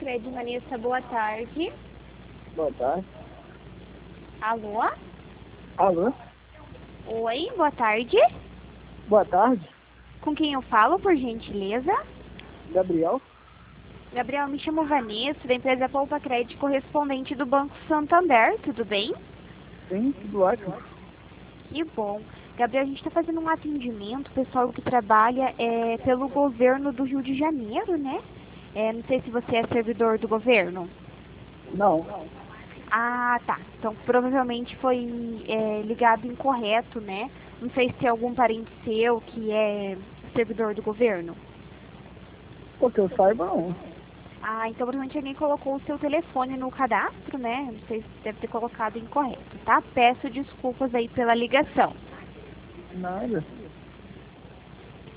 Pacred, Vanessa, boa tarde. Boa tarde. Alô? Alô? Oi, boa tarde. Boa tarde. Com quem eu falo, por gentileza? Gabriel? Gabriel, me chamo Vanessa, da empresa Poupa Crédito, correspondente do Banco Santander, tudo bem? Sim, tudo ótimo. Que bom. Gabriel, a gente está fazendo um atendimento, pessoal que trabalha pelo governo do Rio de Janeiro, né? Não sei se você é servidor do governo. Não. Ah, tá. Então, provavelmente foi ligado incorreto, né? Não sei se tem algum parente seu que é servidor do governo. Porque eu saiba, não. Ah, então provavelmente alguém colocou o seu telefone no cadastro, né? Não sei se deve ter colocado incorreto, tá? Peço desculpas aí pela ligação. Nada.